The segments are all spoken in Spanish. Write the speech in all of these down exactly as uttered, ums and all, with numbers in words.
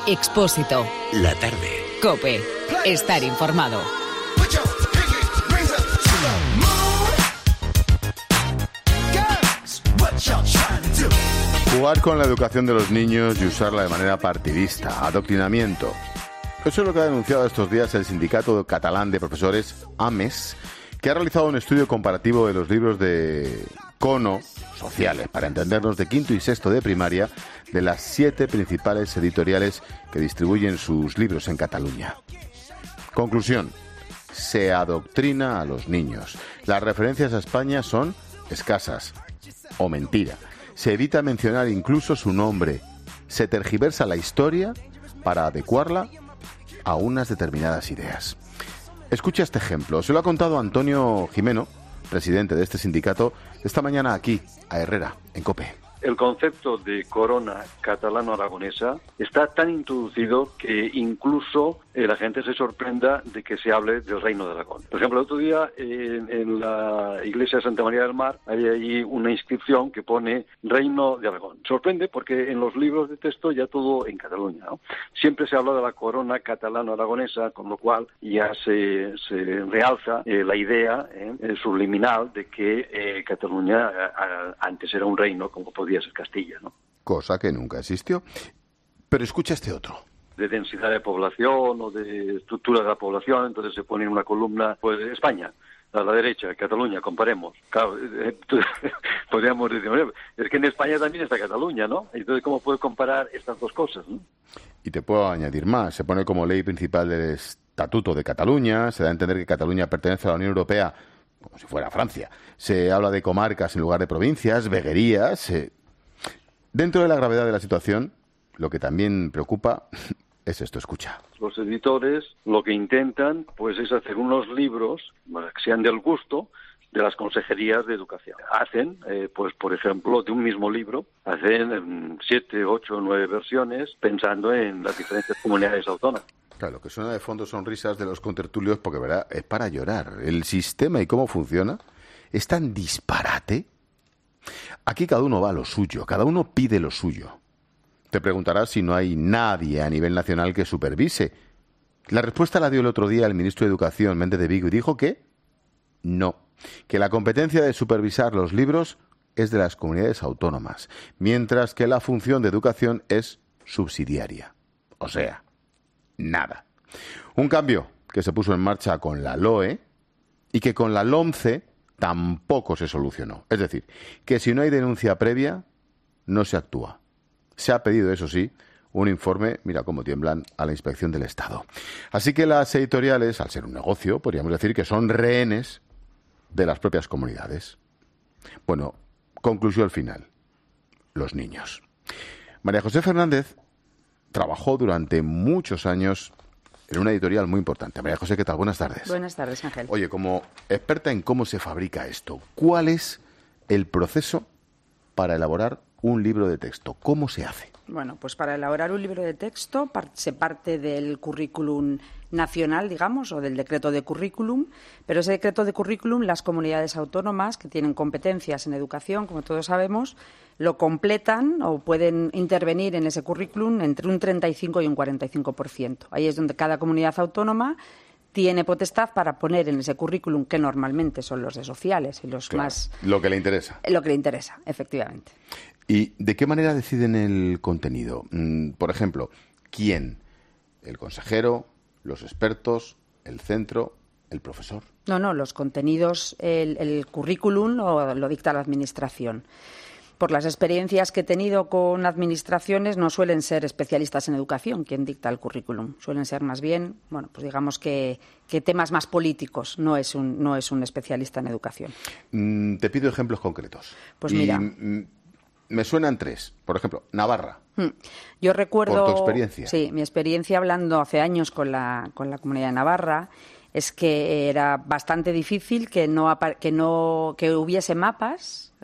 Expósito. La tarde. COPE. Estar informado. Jugar con la educación de los niños y usarla de manera partidista, adoctrinamiento. Eso es lo que ha denunciado estos días el Sindicato Catalán de Profesores, AMES, que ha realizado un estudio comparativo de los libros de cono sociales, para entendernos, de quinto y sexto de primaria, de las siete principales editoriales que distribuyen sus libros en Cataluña. Conclusión: se adoctrina a los niños. Las referencias a España son escasas o mentira. Se evita mencionar incluso su nombre. Se tergiversa la historia para adecuarla a unas determinadas ideas. Escucha este ejemplo. Se lo ha contado Antonio Jimeno, presidente de este sindicato, esta mañana aquí, a Herrera, en COPE. El concepto de corona catalano-aragonesa está tan introducido que incluso eh, la gente se sorprenda de que se hable del Reino de Aragón. Por ejemplo, el otro día eh, en la iglesia de Santa María del Mar hay allí una inscripción que pone Reino de Aragón. Sorprende porque en los libros de texto ya todo en Cataluña, ¿no? Siempre se habla de la corona catalano-aragonesa, con lo cual ya se, se realza eh, la idea eh, subliminal de que eh, Cataluña a, a, antes era un reino, como podía ser Castilla, ¿no? Cosa que nunca existió. Pero escucha este otro. De densidad de población o de estructura de la población, entonces se pone en una columna, pues España, a la derecha, Cataluña, comparemos. Claro, eh, podríamos decir, es que en España también está Cataluña, ¿no? Entonces, ¿cómo puedes comparar estas dos cosas, ¿no? Y te puedo añadir más. Se pone como ley principal del Estatuto de Cataluña, se da a entender que Cataluña pertenece a la Unión Europea como si fuera Francia. Se habla de comarcas en lugar de provincias, veguerías. Eh... Dentro de la gravedad de la situación, lo que también preocupa es esto, escucha. Los editores lo que intentan pues es hacer unos libros que sean del gusto de las consejerías de educación. Hacen, eh, pues por ejemplo, de un mismo libro, hacen mm, siete, ocho, nueve versiones pensando en las diferentes comunidades autónomas. Claro, lo que suena de fondo son risas de los contertulios porque, ¿verdad?, es para llorar. El sistema y cómo funciona es tan disparate. Aquí cada uno va a lo suyo, cada uno pide lo suyo. Te preguntarás si no hay nadie a nivel nacional que supervise. La respuesta la dio el otro día el ministro de Educación, Méndez de Vigo, y dijo que no, que la competencia de supervisar los libros es de las comunidades autónomas, mientras que la función de educación es subsidiaria. O sea, nada. Un cambio que se puso en marcha con la LOE y que con la LOMCE tampoco se solucionó. Es decir, que si no hay denuncia previa, no se actúa. Se ha pedido, eso sí, un informe, mira cómo tiemblan, a la Inspección del Estado. Así que las editoriales, al ser un negocio, podríamos decir que son rehenes de las propias comunidades. Bueno, conclusión final. Los niños. María José Fernández trabajó durante muchos años en una editorial muy importante. María José, ¿qué tal? Buenas tardes. Buenas tardes, Ángel. Oye, como experta en cómo se fabrica esto, ¿cuál es el proceso para elaborar un libro de texto? ¿Cómo se hace? Bueno, pues para elaborar un libro de texto par- se parte del currículum nacional, digamos, o del decreto de currículum, pero ese decreto de currículum, las comunidades autónomas que tienen competencias en educación, como todos sabemos, lo completan o pueden intervenir en ese currículum entre un treinta y cinco y un cuarenta y cinco por ciento. Ahí es donde cada comunidad autónoma tiene potestad para poner en ese currículum, que normalmente son los de sociales y los Claro, más... lo que le interesa. Lo que le interesa, efectivamente. ¿Y de qué manera deciden el contenido? Mm, por ejemplo, ¿quién? ¿El consejero, los expertos, el centro, el profesor? No, no, los contenidos, el, el currículum lo, lo dicta la Administración. Por las experiencias que he tenido con administraciones, no suelen ser especialistas en educación quien dicta el currículum. Suelen ser más bien, bueno, pues digamos que, que temas más políticos. No es un, no es un especialista en educación. Mm, te pido ejemplos concretos. Pues y, mira... Mm, me suenan tres. Por ejemplo, Navarra. Yo recuerdo... Por tu experiencia. Sí, mi experiencia hablando hace años con la, con la Comunidad de Navarra es que era bastante difícil que no, que no que hubiese mapas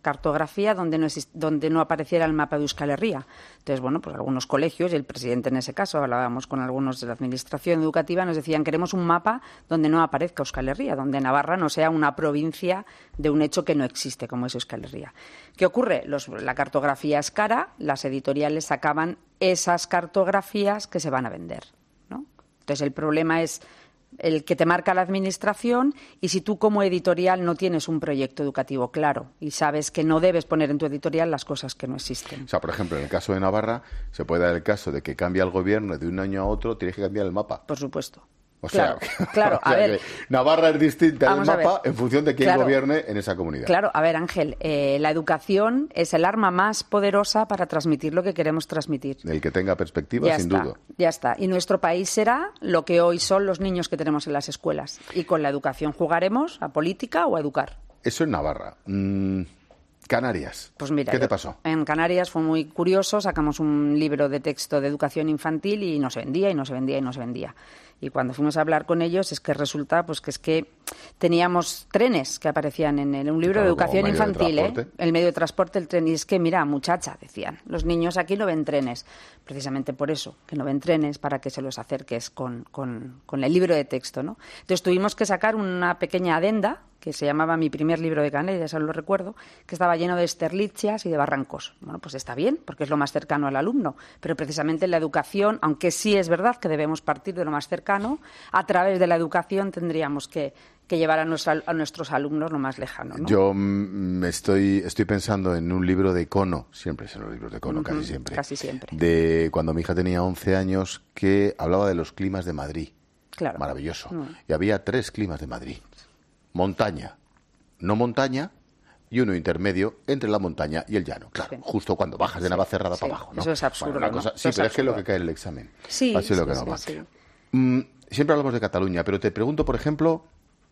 cartografía donde no, exist- donde no apareciera el mapa de Euskal Herria. Entonces, bueno, pues algunos colegios, y el presidente en ese caso, hablábamos con algunos de la administración educativa, nos decían queremos un mapa donde no aparezca Euskal Herria, donde Navarra no sea una provincia de un hecho que no existe, como es Euskal Herria. ¿Qué ocurre? Los, la cartografía es cara, las editoriales sacaban esas cartografías que se van a vender, ¿no? Entonces, el problema es el que te marca la administración, y si tú como editorial no tienes un proyecto educativo claro y sabes que no debes poner en tu editorial las cosas que no existen. O sea, por ejemplo, en el caso de Navarra se puede dar el caso de que cambia el gobierno de un año a otro, tienes que cambiar el mapa. Por supuesto. O Claro, sea, claro, o sea a ver, que Navarra es distinta del vamos a mapa ver. en función de quién Claro. gobierne en esa comunidad. Claro, a ver, Ángel, eh, la educación es el arma más poderosa para transmitir lo que queremos transmitir. El que tenga perspectiva, Ya sin está, duda. ya está. Y nuestro país será lo que hoy son los niños que tenemos en las escuelas. Y con la educación jugaremos a política o a educar. Eso en Navarra. Mm, Canarias. Pues mira, ¿Qué te yo- pasó? En Canarias fue muy curioso, sacamos un libro de texto de educación infantil y no se vendía y no se vendía y no se vendía. Y cuando fuimos a hablar con ellos es que resulta pues que es que teníamos trenes que aparecían en el- un libro Claro, de como educación medio de infantil, ¿eh? transporte. El medio de transporte, el tren. Y es que, mira, muchacha, decían, los niños aquí no ven trenes. Precisamente por eso, que no ven trenes, para que se los acerques con, con, con el libro de texto, ¿no? Entonces tuvimos que sacar una pequeña adenda que se llamaba Mi primer libro de Canarias, aún lo recuerdo, que estaba lleno de esterlichias y de barrancos. Bueno, pues está bien, porque es lo más cercano al alumno, pero precisamente en la educación, aunque sí es verdad que debemos partir de lo más cercano, a través de la educación tendríamos que, que llevar a, nuestra- a nuestros alumnos lo más lejano, ¿no? Yo mm, estoy, estoy pensando en un libro de Cono, siempre son los libros de Cono, Ujú, casi siempre. casi siempre. De cuando mi hija tenía once años, que hablaba de los climas de Madrid. Claro. Maravilloso. Mm. Y había tres climas de Madrid. Montaña, no montaña, y uno intermedio entre la montaña y el llano. Claro, Sí. justo cuando bajas de Navacerrada Sí. para abajo, ¿no? Eso es absurdo, Bueno, una ¿no? cosa- Eso sí, es pero es que es lo absurdo. que cae en el examen. Sí, Así es lo sí, que sí, nos va. sí. Mm, siempre hablamos de Cataluña, pero te pregunto, por ejemplo,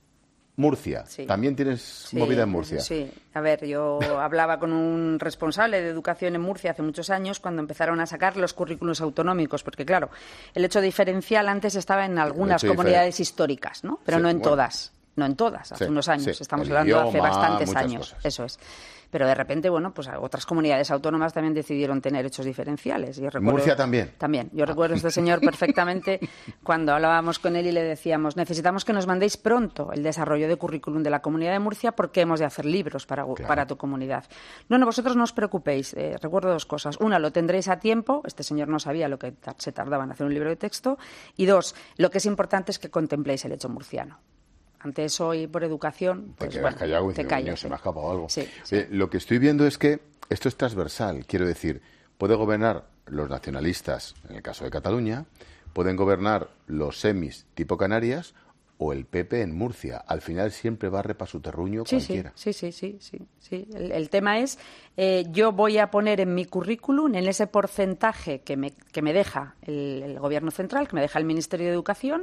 Murcia. Sí. ¿También tienes Sí, movida en Murcia? Sí. A ver, yo hablaba con un responsable de educación en Murcia hace muchos años cuando empezaron a sacar los currículos autonómicos, porque claro, el hecho diferencial antes estaba en algunas hecho comunidades diferen- históricas, ¿no? Pero Sí, no en bueno. todas. No en todas, hace Sí, unos años. sí. Estamos El hablando de hace idioma, bastantes muchas años. cosas. Eso es. Pero de repente, bueno, pues otras comunidades autónomas también decidieron tener hechos diferenciales. Yo recuerdo- ¿Murcia también? También. Yo recuerdo a este señor perfectamente cuando hablábamos con él y le decíamos, necesitamos que nos mandéis pronto el desarrollo de currículum de la Comunidad de Murcia porque hemos de hacer libros para, Claro. para tu comunidad. No, no, vosotros no os preocupéis. Eh, recuerdo dos cosas. Una, lo tendréis a tiempo. Este señor no sabía lo que ta- se tardaba en hacer un libro de texto. Y dos, lo que es importante es que contempléis el hecho murciano. Ante eso y por educación, Te pues quedas bueno, callado y te dices, callas. "Coño, se me ha escapado algo". Sí, sí. Eh, lo que estoy viendo es que esto es transversal. Quiero decir, puede gobernar los nacionalistas, en el caso de Cataluña, pueden gobernar los semis tipo Canarias o el P P en Murcia. Al final siempre barre para su terruño Sí, sí, cualquiera. sí, sí, sí, sí, sí. El, el tema es, eh, yo voy a poner en mi currículum, en ese porcentaje que me, que me deja el, el Gobierno central, que me deja el Ministerio de Educación,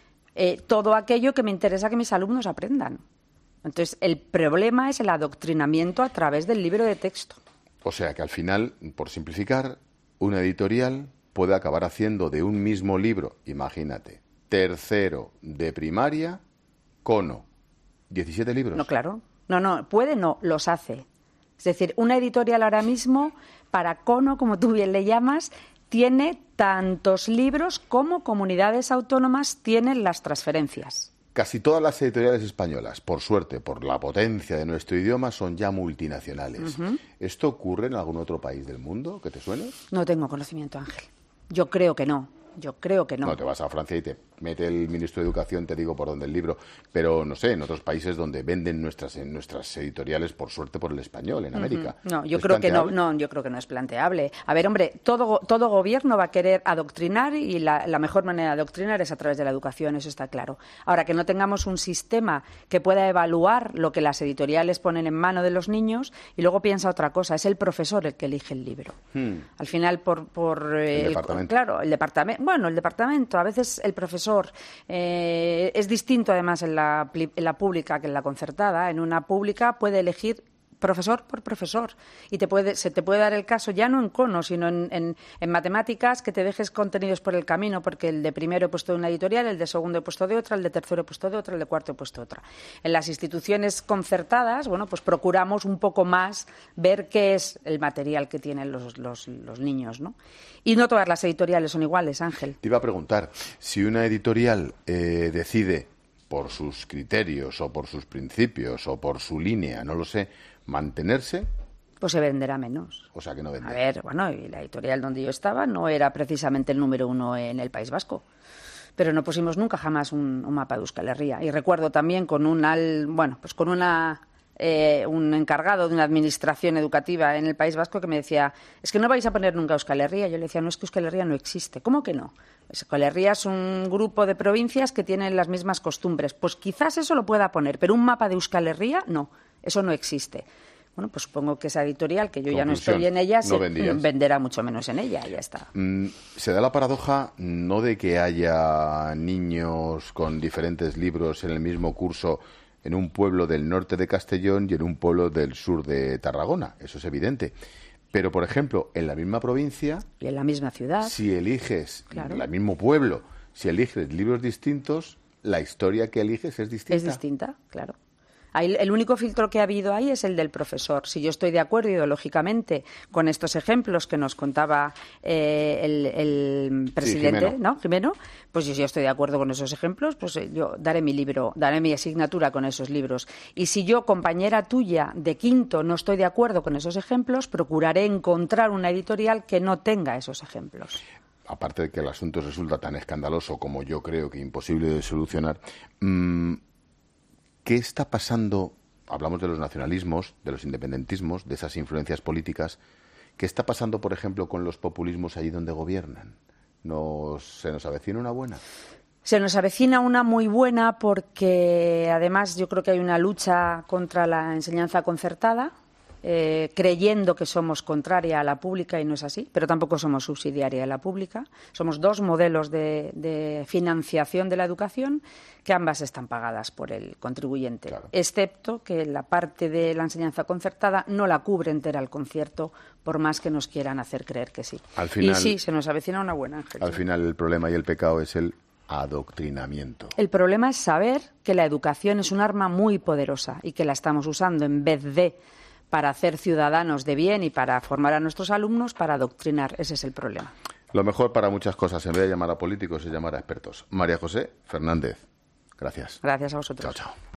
eh, todo aquello que me interesa que mis alumnos aprendan. Entonces, el problema es el adoctrinamiento a través del libro de texto. O sea que al final, por simplificar, una editorial puede acabar haciendo de un mismo libro, imagínate, tercero de primaria, Cono, diecisiete libros. No, claro. No, no, puede no, los hace. Es decir, una editorial ahora mismo, para Cono, como tú bien le llamas, tiene tantos libros como comunidades autónomas tienen las transferencias. Casi todas las editoriales españolas, por suerte, por la potencia de nuestro idioma, son ya multinacionales. ¿Esto ocurre en algún otro país del mundo que te suene? No tengo conocimiento, Ángel. Yo creo que no. Yo creo que no. No, te vas a Francia y te mete el ministro de Educación, te digo por dónde el libro. Pero, no sé, en otros países donde venden nuestras, en nuestras editoriales, por suerte, por el español, en América. No, yo ¿Es creo que no, planteable? no, yo creo que no es planteable. A ver, hombre, todo, go- todo gobierno va a querer adoctrinar y la, la mejor manera de adoctrinar es a través de la educación, eso está claro. Ahora, que no tengamos un sistema que pueda evaluar lo que las editoriales ponen en mano de los niños y luego piensa otra cosa, es el profesor el que elige el libro. Hmm. Al final, por... por eh, El departamento. Claro, el departamento. Bueno, el departamento, a veces el profesor. Eh, es distinto, además, en la, pli- en la pública que en la concertada. En una pública puede elegir profesor por profesor. Y te puede, se te puede dar el caso, ya no en cono, sino en, en, en matemáticas, que te dejes contenidos por el camino, porque el de primero he puesto de una editorial, el de segundo he puesto de otra, el de tercero he puesto de otra, el de cuarto he puesto de otra. En las instituciones concertadas, bueno, pues procuramos un poco más ver qué es el material que tienen los, los, los niños, ¿no? Y no todas las editoriales son iguales, Ángel. Te iba a preguntar, si una editorial eh, decide, por sus criterios o por sus principios o por su línea, no lo sé, mantenerse, pues se venderá menos. O sea, que no vende. A ver, bueno, y la editorial donde yo estaba no era precisamente el número uno en el País Vasco, pero no pusimos nunca jamás un, un mapa de Euskal Herria. Y recuerdo también con un al, bueno, pues con una eh, un encargado de una administración educativa en el País Vasco que me decía, es que no vais a poner nunca Euskal Herria. Yo le decía, no, es que Euskal Herria no existe. ¿Cómo que no? Euskal Herria es un grupo de provincias que tienen las mismas costumbres. Pues quizás eso lo pueda poner, pero un mapa de Euskal Herria, no, eso no existe. Bueno, pues supongo que esa editorial, que yo ya no estoy en ella, se venderá mucho menos en ella, ya está. Mm, se da la paradoja no de que haya niños con diferentes libros en el mismo curso en un pueblo del norte de Castellón y en un pueblo del sur de Tarragona, eso es evidente. Pero, por ejemplo, en la misma provincia... Y en la misma ciudad. Si eliges, claro. en el mismo pueblo, si eliges libros distintos, la historia que eliges es distinta. Es distinta, claro. Ahí, el único filtro que ha habido ahí es el del profesor. Si yo estoy de acuerdo ideológicamente con estos ejemplos que nos contaba eh, el, el presidente, sí, Jimeno. ¿no? Jimeno, pues si yo estoy de acuerdo con esos ejemplos, pues yo daré mi libro, daré mi asignatura con esos libros. Y si yo, compañera tuya de quinto, no estoy de acuerdo con esos ejemplos, procuraré encontrar una editorial que no tenga esos ejemplos. Aparte de que el asunto resulta tan escandaloso como yo creo que imposible de solucionar, mmm, ¿qué está pasando? Hablamos de los nacionalismos, de los independentismos, de esas influencias políticas. ¿Qué está pasando, por ejemplo, con los populismos allí donde gobiernan? ¿Nos, ¿Se nos avecina una buena? Se nos avecina una muy buena porque, además, yo creo que hay una lucha contra la enseñanza concertada, eh, creyendo que somos contraria a la pública y no es así, pero tampoco somos subsidiaria de la pública. Somos dos modelos de, de financiación de la educación que ambas están pagadas por el contribuyente, claro. Excepto que la parte de la enseñanza concertada no la cubre entera el concierto, por más que nos quieran hacer creer que sí. Al final, y sí, se nos avecina una buena, Ángel. Al final el problema y el pecado es el adoctrinamiento. El problema es saber que la educación es un arma muy poderosa y que la estamos usando en vez de para hacer ciudadanos de bien y para formar a nuestros alumnos, para adoctrinar. Ese es el problema. Lo mejor para muchas cosas, en vez de llamar a políticos, es llamar a expertos. María José Fernández, gracias. Gracias a vosotros. Chao, chao.